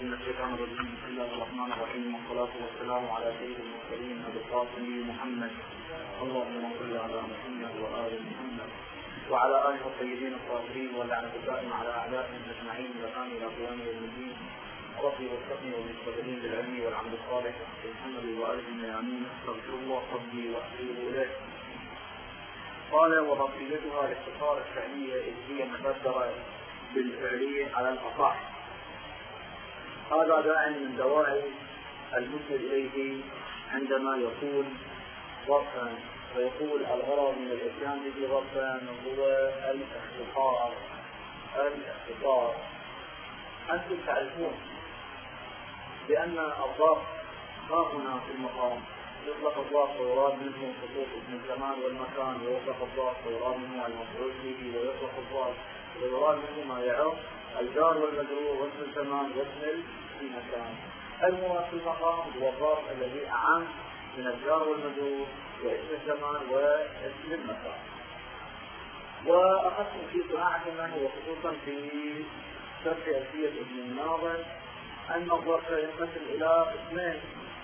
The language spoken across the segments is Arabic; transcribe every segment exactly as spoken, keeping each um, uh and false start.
من الشيطان الرجيم. بسم الله الرحمن الرحيم، والصلاة والسلام على سيد المرسلين أبي القاسم محمد. اللهم صل على محمد وآل محمد وعلى آله الطيبين الطاهرين، واللعنة الدائمة على أعدائهم أجمعين إلى كان إلى قيام يوم الدين. ربي وفقني وبالصابرين بالعلم والعمل الصالح محمد وآله الميامين. أستغفر الله ربي وأتوب إليه. قال: وبقيتها الاختصار الفعلية إذ هي مقدرة بالفعلية على الأصح. هذا داع من دواعي المسند إليه عندما يقول ظرفا، ويقول الغرض من الإتيان به ظرفا هو الاختصار. الاختصار أنتم تعرفون بأن الظرف ها هنا في المقام يطلق الظرف ويراد منه خصوص اسم الزمان والمكان، ويطلق الظرف ويراد منه المفعول به، ويطلق الظرف ويراد منه ما يعرف الجار والمجرور واسم الزمان واسم المكان. المراد في المقام هو الظرف الذي أعم من الجار والمجرور واسم الزمان واسم المكان. وأخذت في صناعتنا وخصوصا في شرح ألفية ابن الناظر أن الظرف ينقسم إلى قسمين: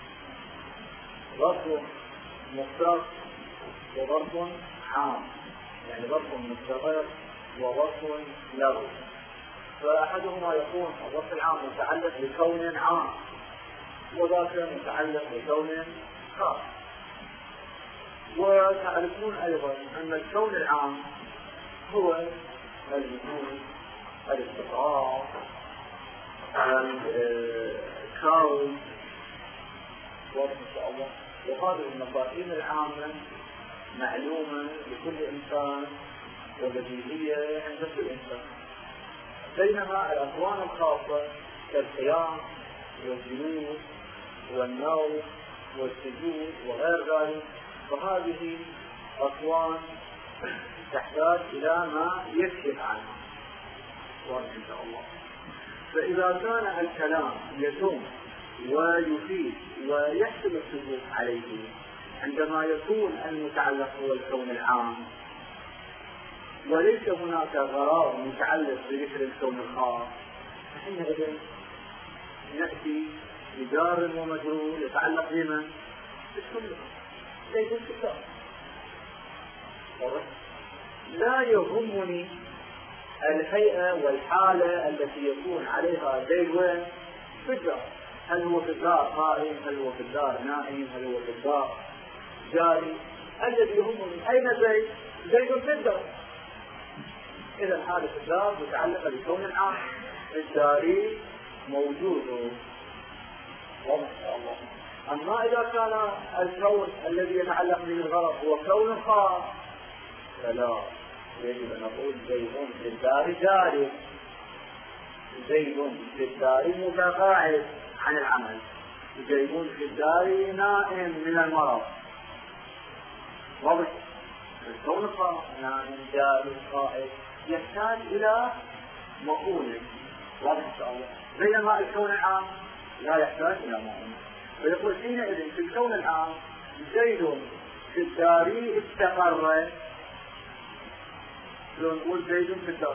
ظرف مختص وظرف عام، يعني ظرف مستقر وظرف له. فأحدهما يكون الظرف العام متعلق بكون عام، وذاك متعلق بكون خاص. وتعرفون أيضا أن الكون العام هو الوجود، الاستقرار، الكون، وإن شاء الله. وهذه المفاهيم العامة معلومة لكل إنسان وبديهية عند كل إنسان. بينما الأكوان الخاصة كالقيام والجلوس والنوم والسجود وغير ذلك، فهذه أكوان تحتاج إلى ما يكشف عنها وإن شاء الله. فإذا كان الكلام يتم ويفيد ويحسب الثبوت عليه عندما يكون المتعلق هو الكون العام، وليس هناك غرض متعلق بذكر الكون الخاص، فحينئذ نأتي بجار ومجرور يتعلق بمن؟ بالكون زي الكتاب. لا يهمني الهيئة والحالة التي يكون عليها زيد وين في الدار، هل هو في الدار قائم، هل هو في الدار نائم، هل هو في الدار جاري. الذي يهمني أين زيد؟ زيد في الدار. إذا الحالة في الدار متعلقة بكون العام، الداري موجود وما شاء الله. أما إذا كان الكون الذي يتعلق به الغرض هو كون خاص فلا، يجب أن نقول زيد في الدار جاري، زيد في الدار متقاعد عن العمل، زيد في الدار نائم من المرض. واضح؟ الكون الخاص نائم جاري قائد يحتاج إلى مقول. واضح إن شاء الله. بينما الكون العام لا يحتاج إلى مقول. فيقول حينئذ في الكون العام زيد في الدار استقر، لو نقول زيد في الدار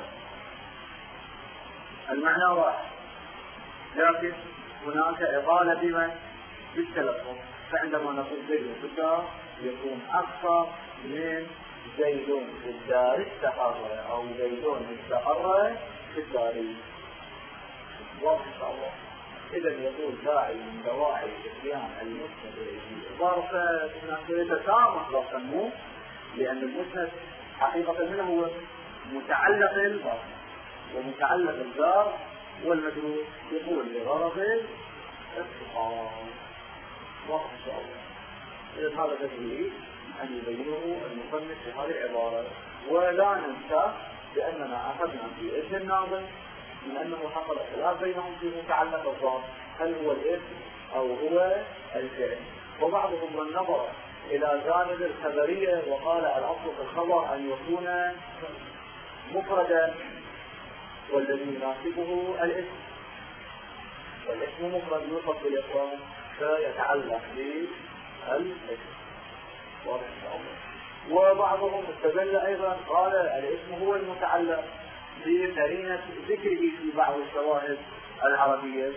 المعنى واحد، لكن هناك إطالة بمن؟ بالتلفظ. فعندما نقول زيد في الدار يكون أكثر من زيد في الدار استقر أو زيد استقر في الدار. واضح إن شاء الله. إذا يقول داعي من دواعي إتيان المسند إليه ظرفا يتسامح ظرفا مو، لأن المسند حقيقة منه هو متعلق الظرف ومتعلق الجار والمجرور، يقول لغرض الاختصار. واضح إن شاء الله. إذا هذا تدريب أن يبينه المصنف في هذه العبارة. ولا ننسى بأننا أخذنا في اسم الناظم من أنه حصل خلاف بينهم في متعلق الظرف، هل هو الاسم أو هو الفعل. وبعضهم من نظر إلى جانب الخبرية وقال الأصل في الخبر أن يكون مفردا، والذي يناسبه الاسم، والاسم مفرد يوصف بالإفراد فيتعلق بالاسم. واضح إن شاء الله. وبعضهم استدل أيضا قال الاسم هو المتعلق بقرينة ذكره في بعض الشواهد العربية،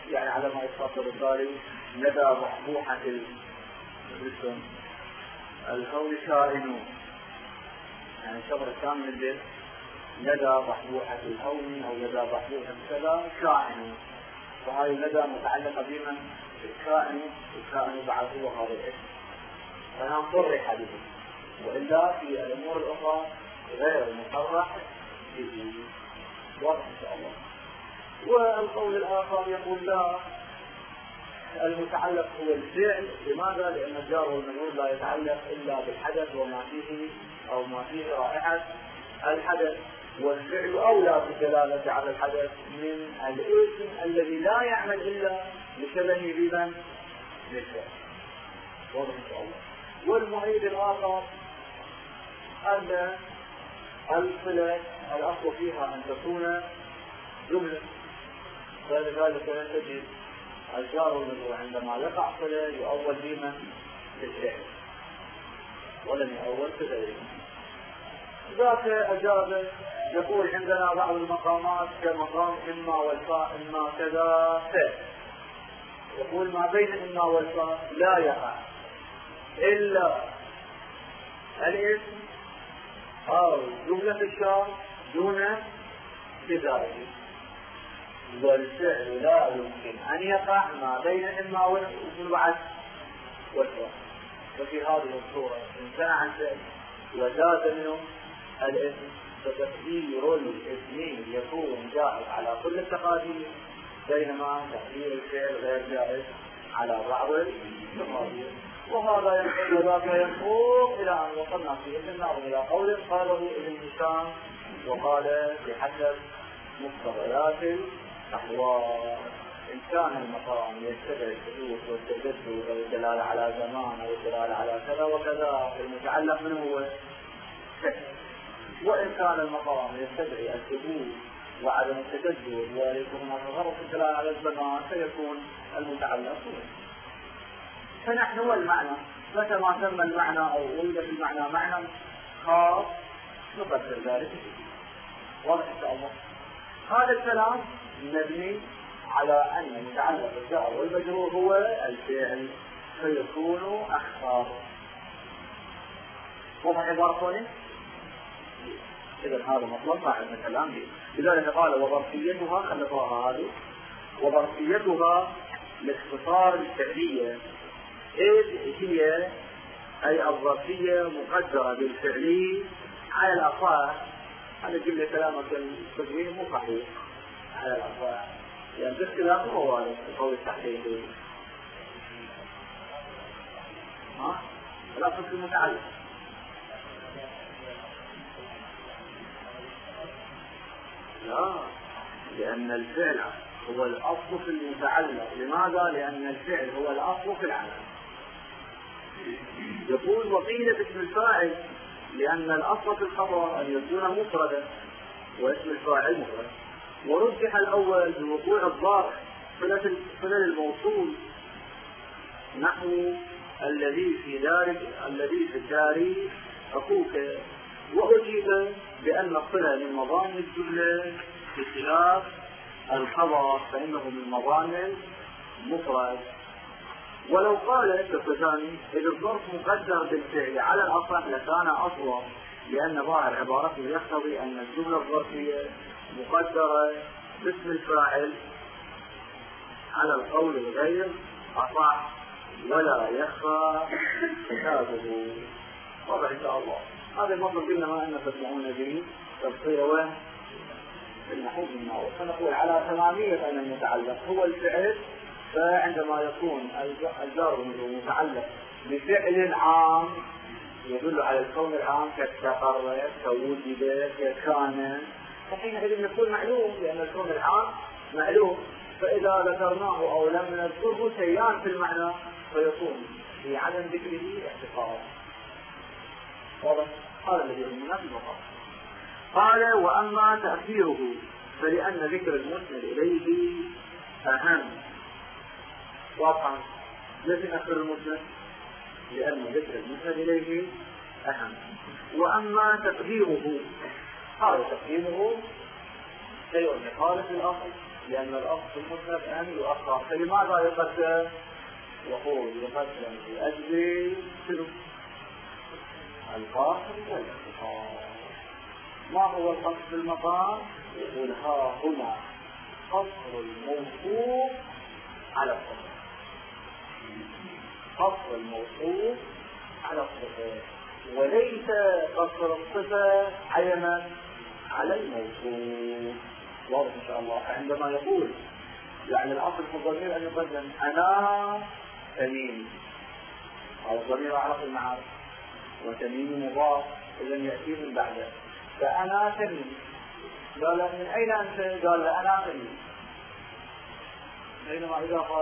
يعني على ما يتفضل الباري لدى بحبوحة الجسم الهول كائن، يعني الشبر الثاني من البيت لدى بحبوحة الهون أو لدى بحبوحة كذا كائن، وهذه لدى متعلقة بمن الكائن، الكائن بعد هو هذا الاسم، فنحن صرح به، وإلا في الأمور الأخرى غير مصرح به. واضح إن شاء الله. والقول الآخر يقول لا، المتعلق هو الفعل. لماذا؟ لأن الجار والمجرور لا يتعلق إلا بالحدث وما فيه أو ما فيه رائحة الحدث، والفعل أولى بالدلالة على الحدث من الاسم الذي لا يعمل إلا لشبهه بمن؟ للفعل. واضح إن شاء الله. والمعيد الآخر أن الصلة الأصل فيها أن تكون جملة، فلذلك تجد الجار والمجرور عندما يقع صلة يؤول بمن؟ للفعل، ولم يؤول بغيره. ذاك أجاب يقول عندنا بعض المقامات كمقام إما والفاء إما كذا فعل، يقول ما بين إما والفاء لا يقع إلا الاسم أو جملة الشرط دون ابتدائه، والفعل لا يمكن أن يقع ما بين إما والبعد والفاء. ففي هذه الصورة امتنع الفعل وزاد منه الاسم، فتقدير الاسم يكون جائز على كل التقادير، بينما تقدير الفعل غير جائز على بعض التقادير. وهذا ينقل وذاك ينقل إلى أن وصلنا في النظر إلى قول قاله ابن هشام وقال بحسب مقتضيات الأحوال. إن كان المقام يتبع الحدوث والتجدد أو الدلالة على زمان أو الدلالة على كذا وكذا المتعلق منه هو شكل، وإن كان المقام يتبع الحدوث وعدم التجدد ويكون هناك غرض في الدلالة على الزمان فيكون المتعلق هو. فنحن والمعنى متى ما تم المعنى أو وجد في المعنى معنى خاص نقدر ذلك. واضح إن شاء الله. هذا الكلام مبني على أن المتعلق الجار والمجرور هو الفعل فيكون أخطر. واضح عبارة؟ إذا هذا مطلب ما عندنا كلام به. لذلك قال وظرفيتها خلقها هذه وظرفيتها لاختصار الفعلية، إذ هي أي الظرفية مقدرة بالفعلي على الأصح. هذا جملة كلامك التجويد مو صحيح على الأصح، لأن يعني اختلاف هو وارد في قول التحقيق. ها؟ لا تصل المتعلق. لا، لأن الفعل هو الأصل في المتعلق. لماذا؟ لأن الفعل هو الأصل في العمل. يقول وقيل باسم الفاعل لأن الأصل في الخبر أن يكون مفردا واسم الفاعل مفرد، ورجح الأول بوقوع الظرف صلة الموصول نحو الذي في دار الذي في الدار أخوك، وأجيب بأن الصلة من مضامن الجملة بخلاف الخبر فإنه من مضامن مفرد. ولو قال الثاني إذا الظرف مقدر بالفعل على الأصح لكان أصلا، لأن ظاهر عبارته يقتضي أن الجملة الظرفية مقدرة باسم الفاعل على القول الغير أصح ولا يخفى كتابه. واضح إن شاء الله. هذا المطلب قلنا ما أن تسمعون به تفصيل وين النحو بالنحو، فنقول على تمامية أن المتعلق هو الفعل، فعندما يكون الجار متعلق بفعل عام يدل على الكون العام كاستقر كوجد ككان، فحينئذ يكون معلوم لأن الكون العام معلوم، فإذا ذكرناه أو لم نذكره شيئان في المعنى فيكون في عدم ذكره احتقار. واضح؟ هذا الذي يهمنا في المقام. قال وأما تأثيره فلأن ذكر المسند إليه أهم. واضحا ليس نأخر المسند لأن ذكر المسند إليه أهم. وأما تقديره هذا تقديمه شيء يخالف الأصل لأن الأصل في المسند أن يؤخر. فلماذا يقدم؟ يقول يقدم لأجل شنو؟ القصر والاختصار. ما هو القصر في المقام؟ يقول ها هنا قصر الموصوف على الصفة. قصر الموصوف على الصفة، وليس قصر الصفة عينا على الموصوف. واضح إن شاء الله. عندما يقول يعني الأصل في الضمير أن يقدم أنا تميم، أو الضمير أعرف المعارف، وتميم مضاف إذا يأتي من بعده. فأنا تميم، قال من أين أنت؟ قال أنا تميم. بينما إذا قال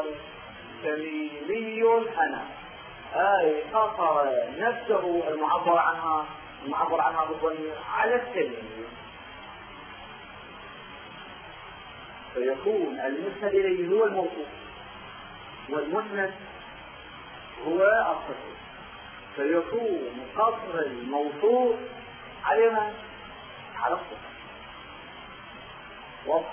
تميمي أنا، أي قصر نفسه المعبر عنها المعبر عنها بالضمير على التميم، فيكون المسند إليه هو الموصوف والمسند هو الصفة، فيكون قصر الموصوف على من؟ على الصفة. واضح.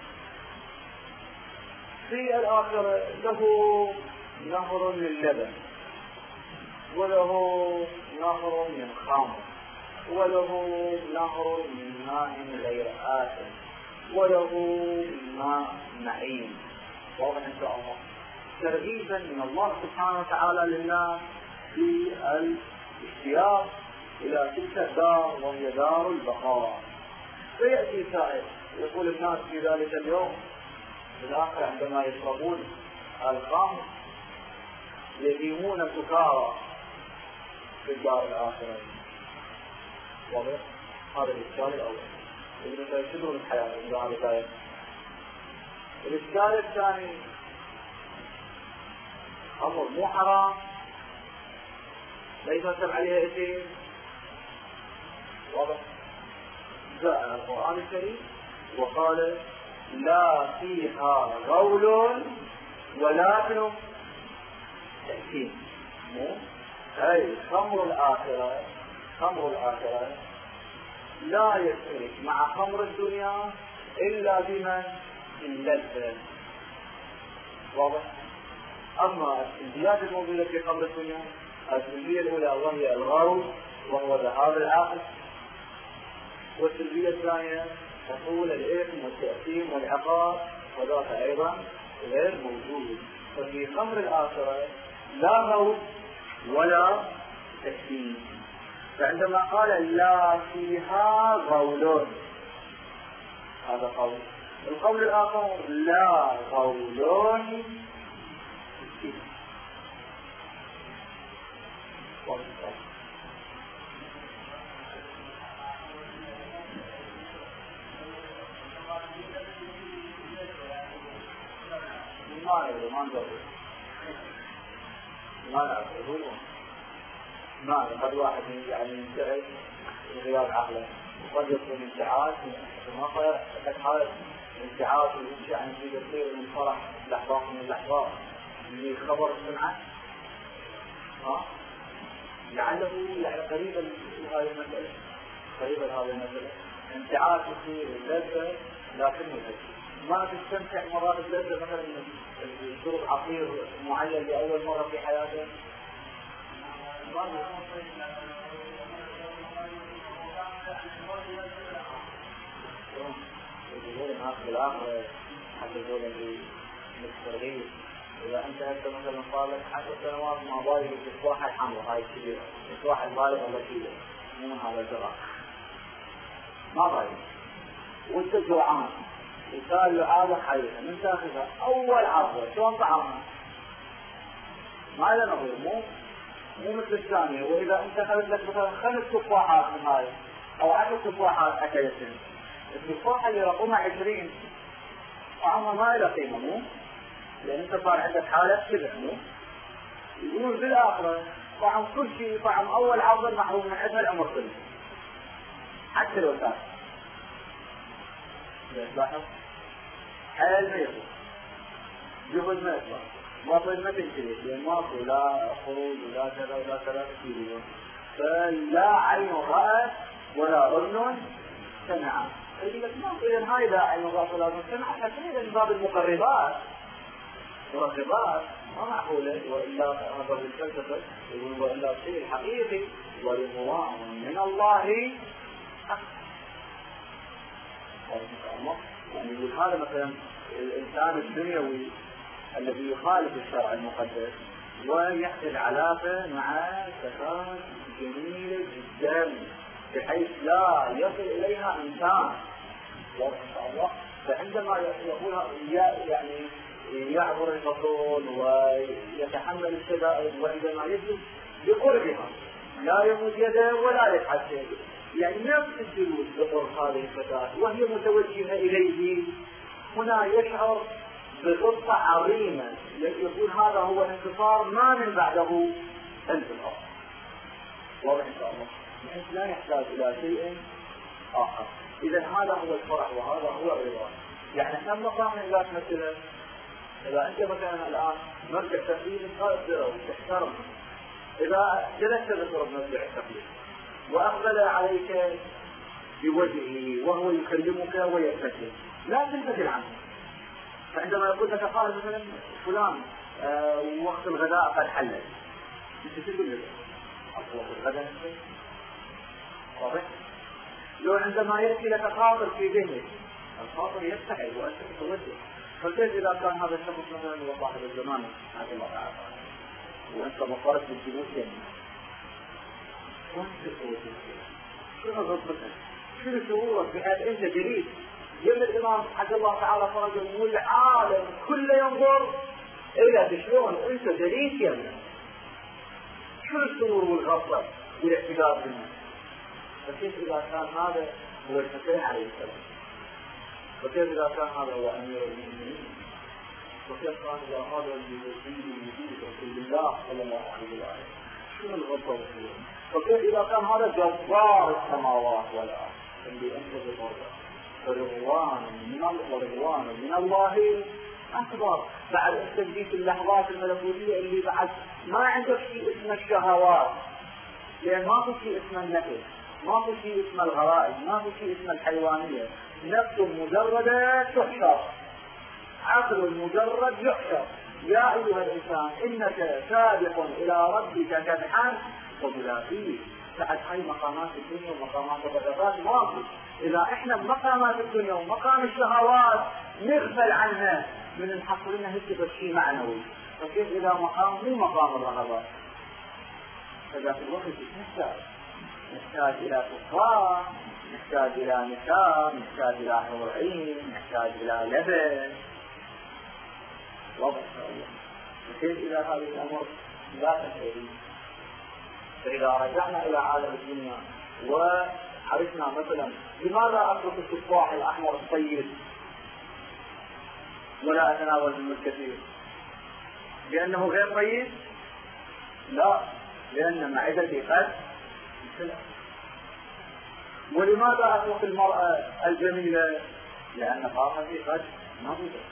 في الآخرة له نهر من لبن، وله نهر من خمر، وله نهر من ماء غير آسن، وله ماء معين. واضح إن شاء الله. ترغيبا من الله سبحانه وتعالى للناس في الاشتياق إلى تلك الدار وهي دار البقاء. فيأتي سائل يقول الناس في ذلك اليوم في الآخر عندما يشربون الخمر يديمون سكارى في الدار الآخرة. واضح؟ هذا الإشكال الأول. إذن سيشبه الحياة إذا هذا الآية. الإشكال الثاني، خمر مو حرام، ليس يتم عليها إثم. واضح؟ جاء القرآن الكريم وقال لا فيها غول ولا تأثيم. أي خمر الآخرة خمر الآخرة لا يشترك مع خمر الدنيا إلا بمن؟ اللذة. واضح؟ أما السلبيات الموجودة في خمر الدنيا، السلبية الأولى وهي الغرض وهو ذهاب العقل، والسلبية الثانية حصول الإثم والتأثيم والعقاب، وذاك أيضا غير موجود. ففي خمر الآخرة لا غرض ولا تأثيم. فعندما قال لا فيها غول، هذا قول. القول الآخر لا غول ما له ما له ما له ما قد واحد يعني ينتهي غياب عقله، وقد يكون انتعاش ما خير قد حال انتعاش ويمشي عن في كثير من فرح لحظات من اللحظات اللي خبر السمعة ها لعله يعني قريبا لهذه المسألة قريبا لهذه المسألة انتعاش يصير اللذة لكن ما تستمتع مرات اللذة مثلا شرب عصير معين لأول مرة في حياته يقولون هذا بالآخر حتى يقولون في الترغيب إذا أنت هذا مثلا صار لك عشر سنوات مع بالغ التفاحة الحمراء هاي الكبيرة التفاحة البالغة ولا كبيرة مو هذا الجرح ما بالغ وأنت جوعان وصار له عادة حية من تاخذها أول عرضة شلون طعمها؟ ما له نظير مو مو مثل الثانية. وإذا أنت أخذت لك مثلا خمس تفاحات من هاي أو عشر تفاحات أكلتين التفاحة اللي رقمها عشرين طعمها ما له قيمة مو؟ لأن أنت صار عندك حالة كذا مو؟ يقول بالآخرة طعم كل شيء طعم أول عرضة محروم من عندها العمر كله حتى لو كان لاحظ حال ما يطلع جهد ما يطلع باطل ما تنتهي لأن ماكو لا خروج ولا كذا ولا كذا كثير فلا عين رأت ولا أذن سمعت يقول لك ما إذا هاي داعي النظام لازم تسمع حتى من باب المقربات المقربات ما معقولة وإلا هذا الفلسفة يقول وإلا الشيء الحقيقي ورضوان من الله يعني يقول هذا مثلا الإنسان الدنيوي الذي يخالف الشرع المقدس ويحصل علاقة مع صفات جميلة جدا بحيث لا يصل إليها إنسان إن شاء الله. فعندما يقولها يعني يعبر الفصول ويتحمل الشدائد وعندما يجلس بقربها لا يمد يده ولا يفعل شيء يعني نفس الجلوس بقرب هذه الفتاة وهي متوجهة إليه هنا يشعر بقطة عظيمة يقول هذا هو انتصار ما من بعده انتصار. واضح إن شاء الله بحيث لا يحتاج إلى شيء آخر. إذا هذا هو الفرح وهذا هو الرضا. يعني كم مقام لا تمثله إذا أنت مثلا الآن مرجع تقليد تقدره وتحترمه إذا جلست بقرب مرجع التقليد وأقبل عليك بوجهه وهو يكلمك ويبتسم لا تنفتل عنه. فعندما يقول لك قال مثلا فلان آه وقت الغداء قد حلت انت تقول له وقت الغداء واضح. لو عندما يأتي لك خاطر في ذهنك الخاطر يستحي وأنت تتوجه فكيف إذا كان هذا الشخص مثلا هو صاحب الزمان هذا الله تعالى وأنت مقارب بالجنوس يمين وأنت تتوجه شنو غضبتك شنو شعورك بحيث أنت جديد يوم الإمام حق الله تعالى فرجه والعالم كله ينظر إلى شلون أنت جديد يمين شنو الشعور والغضب والاعتقاد منه. فكيف إذا كان هذا هو المسيح عليه السلام وكيف إذا كان هذا هو أمير المؤمنين وكيف كان إذا هذا الذي يجيب رسول الله صلى الله عليه وسلم شنو الغضب والسرور. وكيف إذا كان هذا جبار السماوات والأرض اللي أنت بالغضب فرضوان من الله ورضوان من الله أكبر. بعد التنبيه اللحظات الملكوتية اللي بعد ما عندك شيء اسمه الشهوات لأن ما في شيء اسمه النفس ما في شيء اسمه الغرائز ما في شيء اسمه الحيوانية نفس مجردة تحشر عقل مجرد يحشر. يا أيها الإنسان إنك سابق إلى ربك كدحان وملاقيه. بعد هاي مقامات الدنيا ومقامات الرغبات ما في. إذا إحنا مقامات الدنيا ومقام الشهوات نغفل عنها من الحصرين هكذا شيء معنوي. فكيف إذا مقام مو مقام الرغبات فذا في الوقت نحتاج نحتاج إلى كفار نحتاج إلى نساء نحتاج إلى حور عين نحتاج إلى لبن واضح الله. فكيف إذا هذه الأمور لا تنتهي. فإذا رجعنا إلى عالم الدنيا وعرفنا مثلا لماذا أترك التفاح الأحمر الطيب ولا أتناول منه الكثير لأنه غير طيب؟ لا لأن معدتي قد انسلخت. ولماذا أترك المرأة الجميلة؟ لأن طاقتي قد نضجت.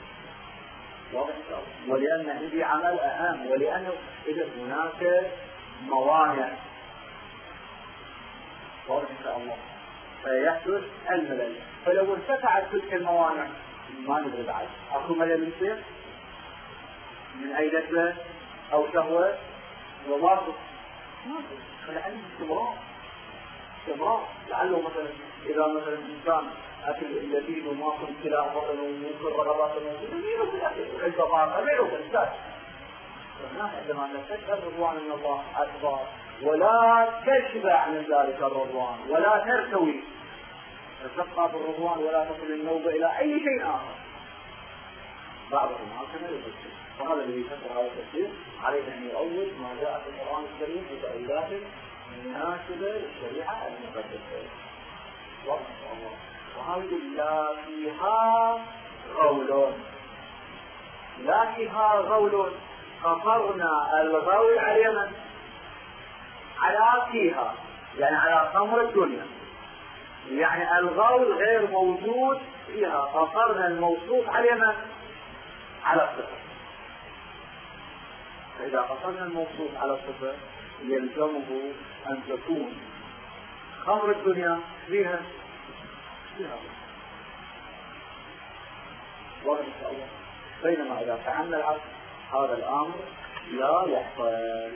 ولأن عندي عمل أهم ولأنه إذا هناك موانع واضح إن شاء الله فيحدث الملل. فلو ارتفعت تلك الموانع ما ندري بعد أكو ملل يصير من أي لذة أو شهوة وواقف فلعله استمرار استمرار. لعله مثلا إذا مثلا إنسان أكل اللذيذ وما كنت كلا بطنه وممكن رغباته موجودة يأكل البطاقة أبيعه بالذات. فالناس عندما نستشعر الرضوان من الله أكبر ولا تشبع من ذلك الرضوان ولا ترتوي تبقى بالرضوان ولا تصل النوبة إلى أي شيء آخر. بعضهم هكذا يفسر. فهذا الذي يفسر هذا التفسير عليه أن يؤول ما جاء في القرآن الكريم بتأويلات مناسبة للشريعة المقدسة. واضح إن شاء الله. وهذه لا فيها غول لا فيها غول خفرنا الغول على اليمن على فيها يعني على خمر الدنيا يعني الغول غير موجود فيها. خفرنا الموصوف على اليمن على الصفر. فإذا قصرنا الموصوف على الصفر يلزمه أن تكون خمر الدنيا فيها فيها واضح إن شاء الله. بينما إذا فعلنا العكس هذا الأمر لا يحصل.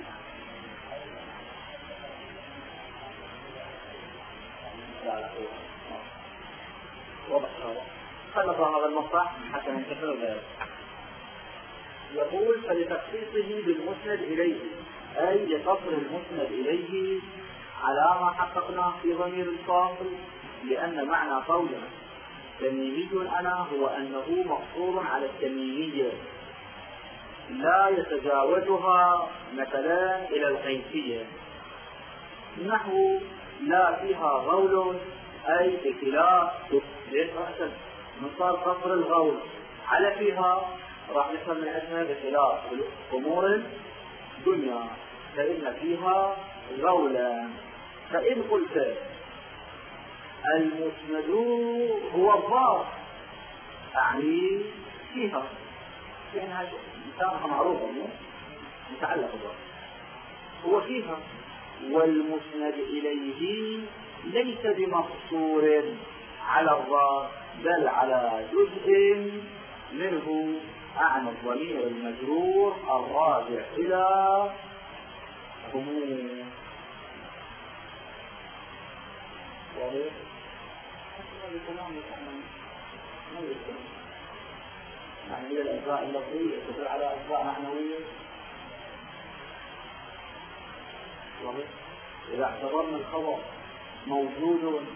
لا لا واضح هذا. خلص هذا المصطلح حتى ننتقل إلى يقول فلتخصيصه بالمسند إليه، أي لقصر المسند إليه على ما حققناه في ضمير الفاصل، لأن معنى قولنا تميمي أنا هو أنه مقصور على التميمية لا يتجاوزها مثلا إلى القيسية، نحو لا فيها غول، أي بخلاف ليش أحسن نصار قصر الغول على فيها راح نفهم من اسمها بخلاف أمور الدنيا فإن فيها غولا. فإن قلت المسند هو الضار أعني فيها، لأنها مثالها معروفة متعلق بالضار هو فيها، والمسند إليه ليس بمقصور على الضار بل على جزء منه، أعني الضمير المجرور الراجع إلى هموم. واضح؟ يعني هي الأجزاء اللفظية تدل على أجزاء معنوية. واضح؟ إذا اعتبرنا الخبر موجود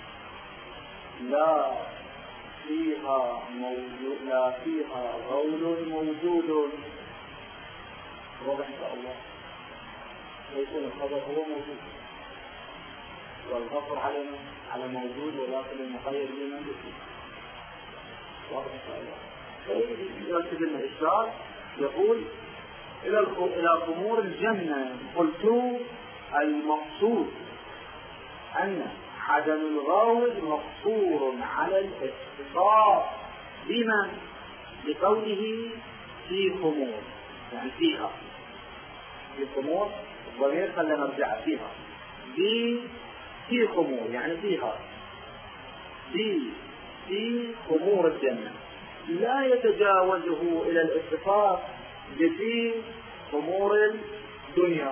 لا فيها موجود لا فيها غول موجود، واضح إن شاء الله، ويكون الخبر هو موجود والغفر على على موجود ولكن المخير لمن به، واضح إن شاء الله. يرتب لنا الإشارة يقول إلى إلى أمور الجنة. قلت المقصود أن عدم الغول مقصور على الاختصاص بما بقوله في خمور، يعني فيها في خمور الضمير خلينا نرجع فيها في في خمور يعني فيها في في خمور الجنة لا يتجاوزه إلى الاختصاص بفي خمور الدنيا.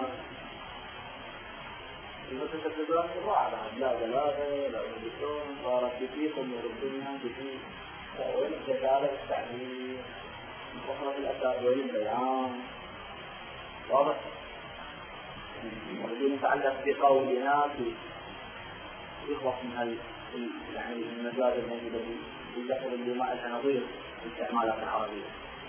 إذا تتكلم الرعب لا دلالة لا يمكن صارت بفي خمور الدنيا بفي وين الدلالة التعبير وخرج الأساء وين البيان. واضح؟ ولكن يتعلق بقولنا يخلص من هال يعني المجال الموجودة بالذكر اللي ما لها نظير في الاستعمالات العربية.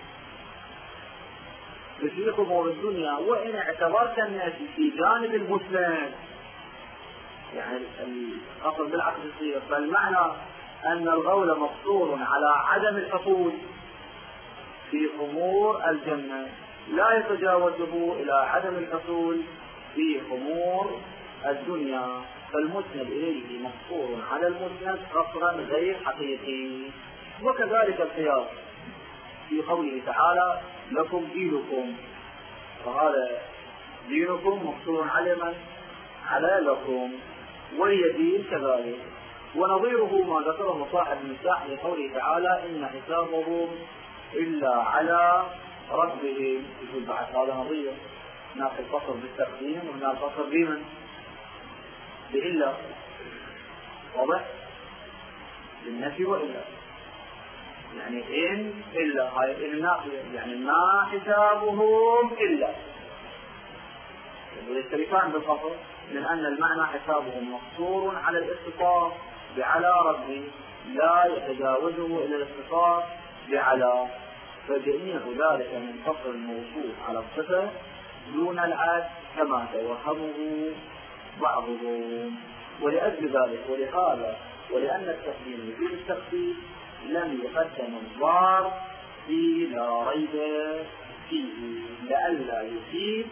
في خمور الدنيا وإن اعتبرت الناس في جانب المسلم يعني الأصل بالعكس يصير، فالمعنى أن الغول مقصور على عدم الحصول في خمور الجنة لا يتجاوزه إلى عدم الحصول في خمور الدنيا، فالمسند إليه مقصور على المسند قصرا غير حقيقي. وكذلك القياس في قوله تعالى لكم دينكم، فهذا دينكم مقصور على من؟ على لكم، وهي دين كذلك. ونظيره ما ذكره صاحب المفتاح لقوله تعالى إن حسابهم إلا على ربهم. يقول بعد هذا نظير، هناك الفصل بالتقديم وهناك الفصل بمن؟ بإلا. واضح؟ بالنفي وإلا، يعني إن إلا هاي إن نافية، يعني ما حسابهم إلا يختلفان بالفصل من أن المعنى حسابهم مقصور على الاختصاص بعلى ربي لا يتجاوزه إلى الاختصاص بعلى، فجميع ذلك من فصل الموصوف على الصفة دون العد كما توهمه بعضهم. ولأجل ذلك ولهذا ولأن التقديم في التخفيف لم يقدم الضار في لا ريب فيه لئلا يفيد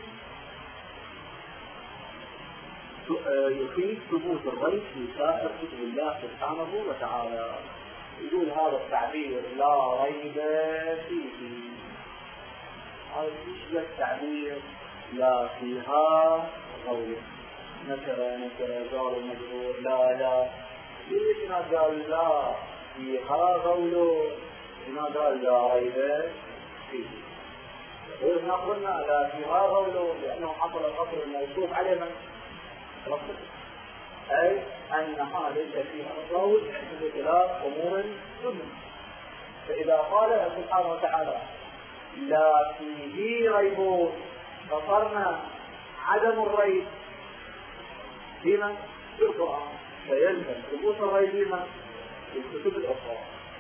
يفيد ثبوت الريب في سائر كتب الله سبحانه وتعالى. يقول هذا التعبير لا ريب فيه، هذا يشبه التعبير لا فيها غول، نكرة نكرة جار مجرور لا لا، ليش ما قال لا فيها غول؟ هنا قال لا ريب فيه. وإذا قلنا لا فيها غول لأنه حصل القصر الموصوف عليه من ربط، أي أنها ليس فيها غول بخلاف أمور سنة. فإذا قال سبحانه وتعالى لا فيه ريب فصرنا عدم الريب فيما في القرآن، فيلزم ثبوت الريب فيما في الكتب الأخرى.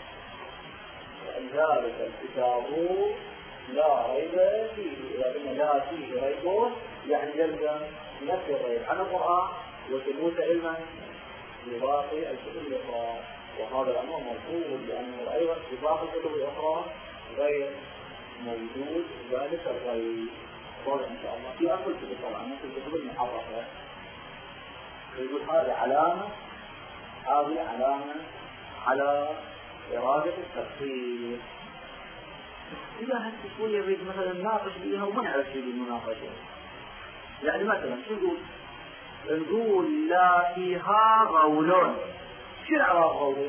ذلك الكتاب لا ريب فيه، لأن لا فيه ريب يعني يلزم نفي الريب عن القرآن وثبوت علما لباقي الكتب الأخرى. وهذا الأمر مرفوض لأنه أيضا في باقي الكتب الأخرى غير موجود ذلك الريب. واضح إن شاء الله في أكل كتب طبعا مثل الكتب المحرفة. يقول هذه علامة هذه علامة على إرادة التفسير. إذا هنت شوية يريد مثلا نناقش بيها وما نعرف شيء بالمناقشة. يعني مثلا شو نقول؟ نقول لا فيها غول. شو العراق غول؟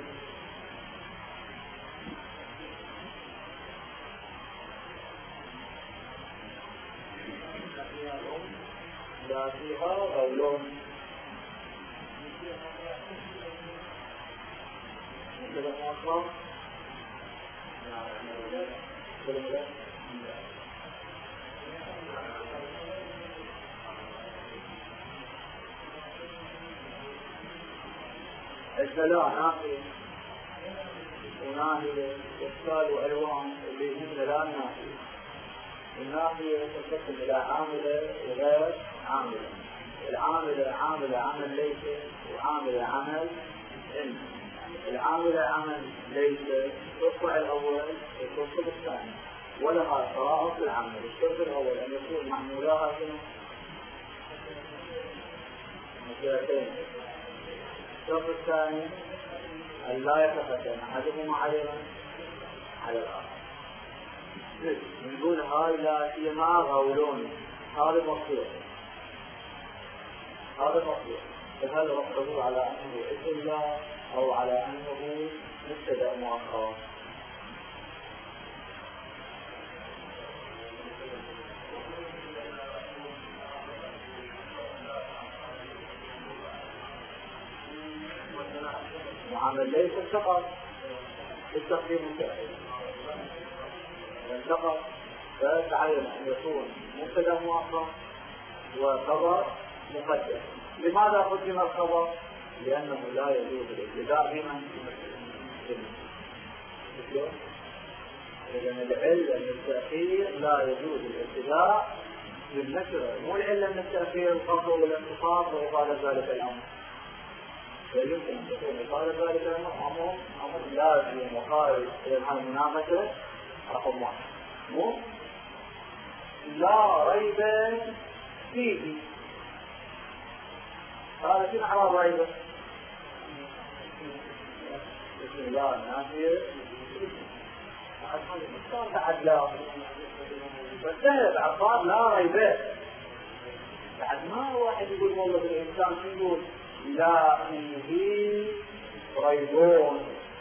لا فيها غول. الثلاث نافية وناهية واشكال والوان اللي هم ثلاث نافية. النافية تنقسم الى عاملة وغير عاملة. العاملة عاملة عمل ليس وعاملة عمل علم. العاملة عمل ليس الشرط الأول والشرط الثاني ولها شرائط في العمل. الشرط الأول أن يكون معمولها شنو؟ مسألتين. الشرط الثاني أن لا يتقدم أحدهما على على الآخر. نقول هاي لا فيها غولون، هذا مقصود هذا مقصود. فهل رفضه على أنه اسم الله أو على أنه مبتدأ مؤخر؟ وعمل ليس فقط التقديم التأخير فقط، فتعين أن يكون مبتدأ مؤخر وخبر مقدم. لماذا قدم الخبر؟ لأنه لا يجوز الابتداء بمن؟ إذن العلة من التأخير لا يجوز الابتداء بالنكرة، مو العلة من التأخير القصر والانتقاص وإطالة ذلك الأمر. فيمكن أن تكون إطالة ذلك الأمر أمر أمر لازم وخارج إلى المناقشة رقم واحد. مو لا ريب فيه. هذا شنو على ريب؟ بسم الله النافية بعد لا فسهل بعد لا ريب. بعد ما واحد يقول والله بالإنسان شو يقول؟ لا فيه ريبون.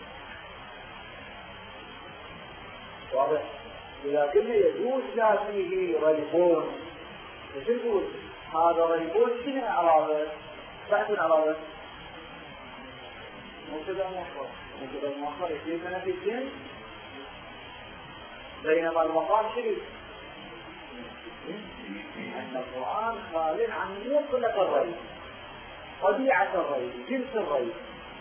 واضح؟ لكن يجوز لا فيه ريبون. شو يقول؟ هذا ريبون شنو إعرابه؟ بعد الإعرابه مبتدأ مؤخر. مبتدأ مؤخر يصير من في الجنس، بينما المقام شنو؟ أن القرآن خالٍ عن مطلق الريب، طبيعة الريب، جنس الريب.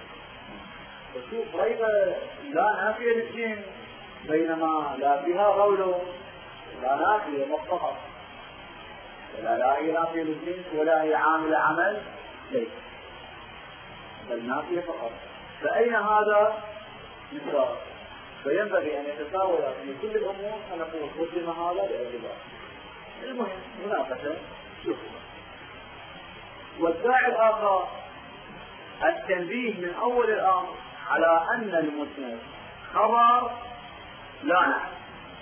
وشوف ريب لا نافية للجنس، بينما لا فيها غول لا نافية مطلقة، ولا لا هي نافية للجنس ولا هي عاملة عمل ليس، بل نافية فقط. فأين هذا مثال؟ فينبغي أن يتساوى في كل الأمور أن نقول قدم هذا لأجلها. المهم مناقشة شوفوا. والداعي الآخر التنبيه من أول الأمر على أن المسند خبر لا نعم.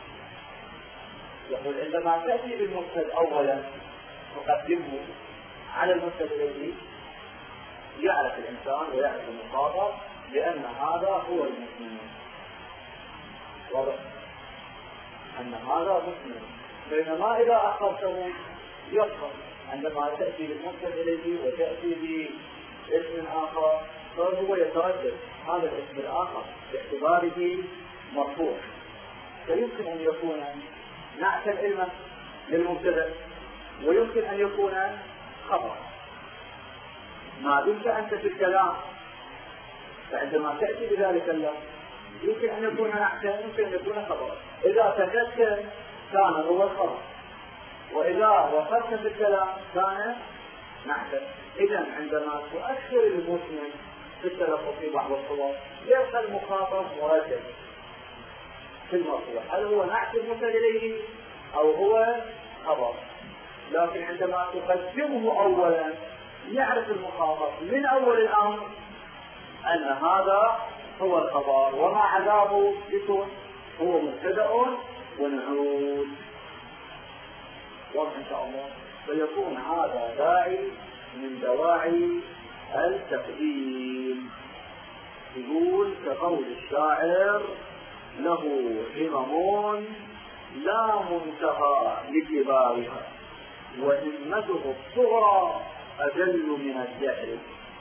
يقول عندما تأتي بالمسند أولا تقدمه على المسند الذي يعرف الإنسان ويعرف المخاطب بأن هذا هو المسند. واضح أن هذا مسلم، بينما إذا أخرته يفهم عندما تأتي بالمسند إليه وتأتي باسم آخر فهو يتردد هذا الاسم الآخر باعتباره مرفوع، فيمكن أن يكون نعتا علما للمبتدأ ويمكن أن يكون خبر. ما دمت أنت في الكلام فعندما تأتي بذلك اللفظ يمكن أن يكون نعتا يمكن أن يكون خبرا. إذا تكتل كان هو الخبر، وإذا وقفت في الكلام كان نعتا. إذن عندما تؤخر المسلم في التلفظ في بعض الصور يبقى المخاطب مركز في المرفوع، هل هو نعت المسند إليه أو هو خبر؟ لكن عندما تقدمه أولا يعرف المخاطب من أول الأمر أن هذا هو الخبر، وما عذابه يكون هو مبتدأ ونعود. وإن شاء الله فيكون هذا داعي من دواعي التقديم. يقول كقول الشاعر له همم لا منتهى لكبارها وهمته الصغرى أجل من الدهر.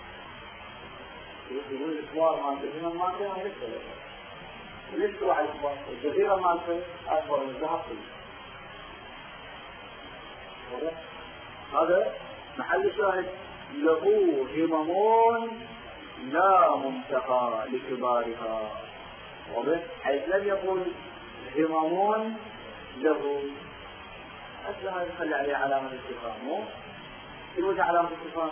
يقول الإخبار مالته الهمم مالته ما يختلف، ليش تروح الإخبار؟ الجزيرة مالته أكبر من الذهب. هذا محل شاهد له همم لا منتهى لكبارها، حيث لم يقل همم له أصلها يخلي عليه علامة الاستفهام. مو في وجه علامة الاستفهام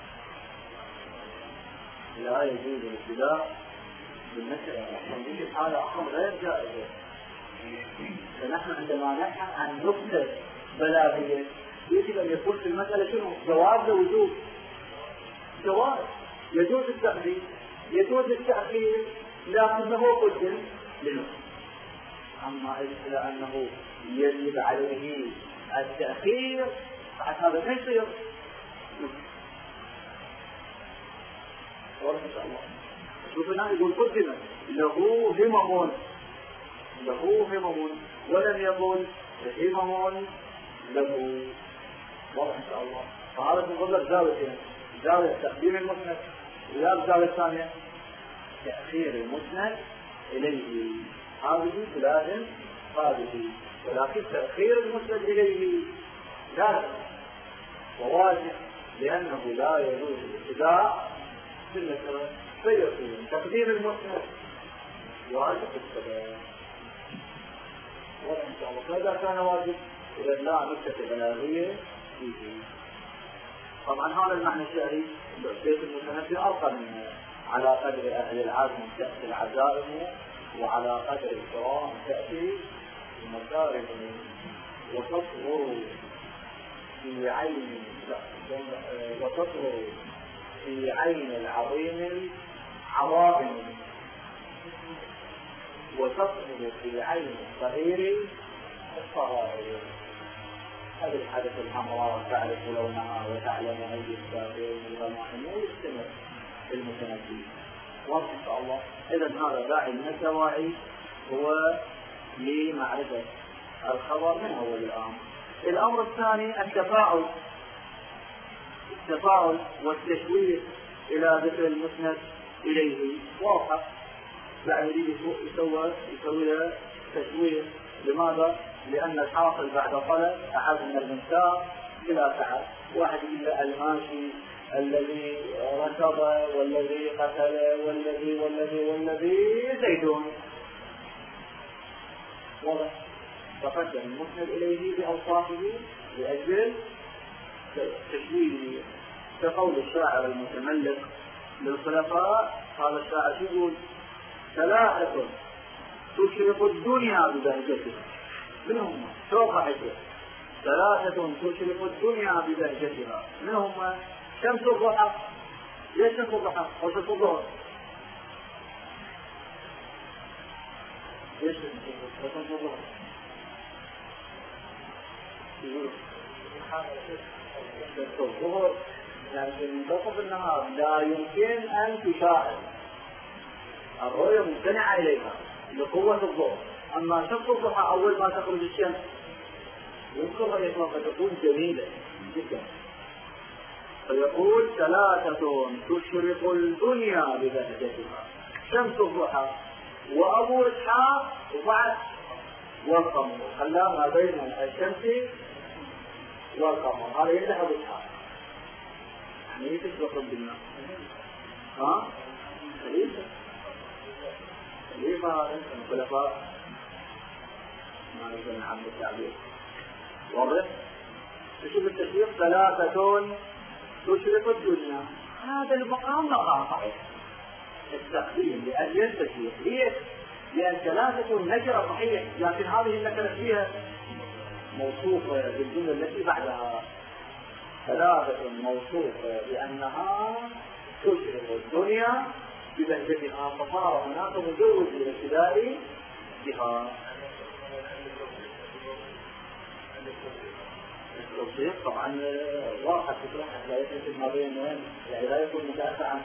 لا يجوز الابتداء بالنكرة، هذا أمر غير جائز. فنحن عندما نبحث عن نقطة بلاغية يجب أن يكون في المسألة شنو؟ جواز ووجوب. جواز يجوز التقديم يجوز التأخير لكنه قدم للنقطة. أما إذا أنه يجب عليه التأخير بعد هذا ما يصير. إن شاء الله شوف هنا يقول قدم له همم له همم ولم يقل همم له. واضح إن شاء الله. فهذا تنظر زاوية زاوية تقديم المسند ولا الزاوية الثانية تأخير المسند إليه. هذه لازم هذه، ولكن تأخير المسند إليه لازم وواجب، لأنه لا يجوز الابتداء في النكرة، فيكون تقديم المسند واجب السبب. وإن شاء الله فإذا كان واجب إذا لا نكتة بلاغية فيه. طبعا هذا المعنى الشعري بيت المتنبي أرقى منه. على قدر أهل العزم تأتي العزائم وعلى قدر الكرام تأتي المكارم وتصغر في عين وتصغر في عين العظيم العظائم وتصغر في عين الصغير الصغائر. هذه الحدث الحمراء تعرف لونها وتعلم أي السابق والغمائم ويستمر في المتنبي. وإن شاء الله إذا هذا داعي من الدواعي هو لمعرفة الخبر من أول الأمر. الأمر الثاني التفاعل التفاعل والتشويق إلى ذكر المسند إليه. واضح بعد يسوي يسوي له تشويق. لماذا؟ لأن الحاصل بعد طلب أحد من المنساب بلا تعب. واحد يقول الماشي الذي ركض والذي قتل والذي والذي والذي زيدون. واضح. فقدم المسند إليه بأوصافه لأجل تشويه. كقول الشاعر المتملك للخلفاء، هذا الشاعر يقول ثلاثة تشرق الدنيا ببهجتها. من هم؟ سوف حجر. ثلاثة تشرق الدنيا ببهجتها. من هم؟ شمس الضحى. ليش شمس الضحى؟ أو شمس الظهر؟ ليش شمس الظهر؟ شمس الظهر لكن منتصف النهار لا يمكن أن تشاهد. الرؤية ممتنعة إليها لقوة الظهر. أما شمس الضحى أول ما تخرج الشمس يذكر رؤيتها فتكون جميلة جدا. فيقول ثلاثة تشرق الدنيا ببهجتها، شمس الضحى وأبو إسحاق وبعد والقمر، خلاه ما بين الشمس والقمر، هذا يفتح أبو إسحاق يعني تشرق الدنيا. ها؟ خليفة خليفة هذا الخلفاء ما نقدر نعبر التعبير واضح؟ تشوف التشريق ثلاثة تشرق الدنيا، هذا المقام مقام صحيح التقديم لأجل التشريق. ليش؟ لأن ثلاثة نكرة صحيح، لكن هذه النكرة فيها موصوفة بالجملة التي بعدها، ثلاثة موصوفة بأنها تشرق الدنيا ببهجتها، فصار هناك مجوز للابتداء بها. التوصيف طبعا واضح في صحة لا يتم ما بين وين، يعني لا يكون متأثر عنه.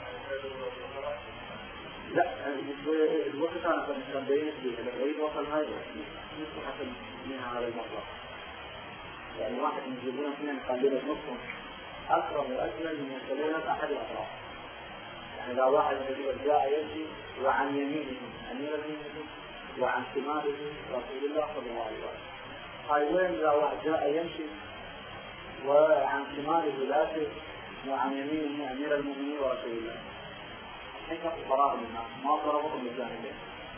لا الوقت أنا كان بينت فيها لما أريد وصل هاي نصف حسن منها على المطلق، يعني واحد من يجيبون اثنين قليلة نصفهم أكرم وأجمل من يسألون أحد الأطراف. يعني إذا واحد من جاء يمشي وعن يمينه أمير المؤمنين وعن شماله رسول الله صلى الله عليه وسلم، هاي وين إذا واحد جاء يمشي وعن شماله لافف وعن يمينه أمير المؤمنين ورسول الله، حكم الفراغ منها ما ضربهم بالجانبين،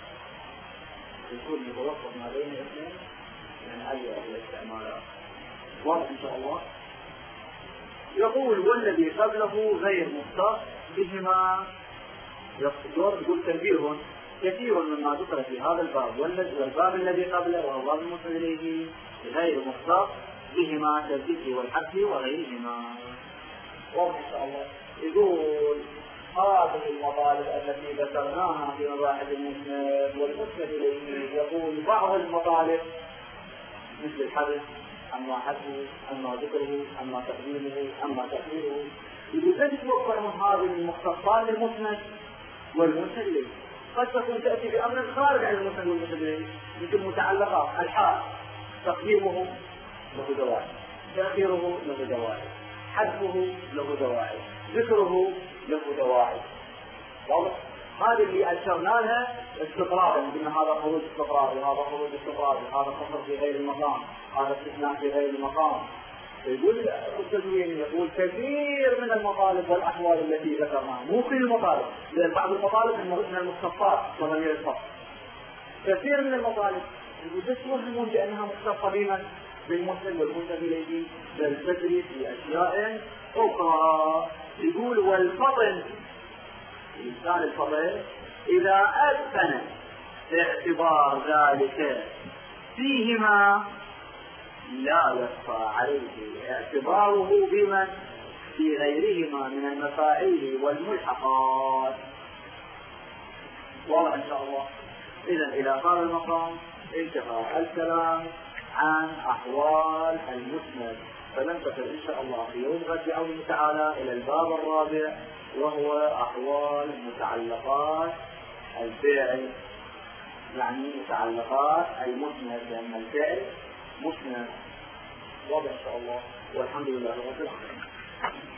يكون متوسط ما بين الاثنين من أي الاستعمالات. واضح إن شاء الله. يقول والذي قبله غير مختص بهما، يقول تنبيه كثير مما ذكر في هذا الباب والباب الذي قبله وهو باب المسند إليه غير مختص بهما كالذكر والحث وغيرهما. واضح إن شاء الله. يقول هذه المطالب التي ذكرناها في مباحث المسند والمسند إليه، يقول بعض المطالب مثل الحدث أما حده أما ذكره أما تقديمه أما تأخيره، يقول لا تتوفر من هذه المختصات للمسند والمسند إليه، قد تكون تأتي بأمر خارج عن المسند والمسند إليه، مثل متعلقات الحال تقديمه له دواعي، تأخيره له دواعي، حذفه له دواعي، ذكره له دواعي. واضح؟ هذه اللي أشرنا لها استقرارا، قلنا هذا خروج استقراري، هذا خروج استقراري، هذا قصر في غير المقام، هذا استثناء في غير المقام. يقول التدوين يقول كثير من المطالب والأحوال التي ذكرناها، مو كل المطالب، لأن بعض المطالب من المختصات وضمير الفصل. كثير من المطالب يقول تتوهمون بأنها مختصة بمن؟ بالمسند والمسند إليه، بل تجري في أشياء أخرى. يقول والفضل الإنسان الفضل إذا أتقن اعتبار ذلك فيهما لا يخفى عليه اعتباره بمن في غيرهما من المفاعيل والملحقات. واضح إن شاء الله. إذن إلى هذا المقام انتهى الكلام عن أحوال المسند، فننتقل إن شاء الله في يوم غد بعونه تعالى إلى الباب الرابع وهو أحوال متعلقات الفعل، يعني متعلقات المسند، لأن الفعل مسند. واضح إن شاء الله، والحمد لله رب العالمين.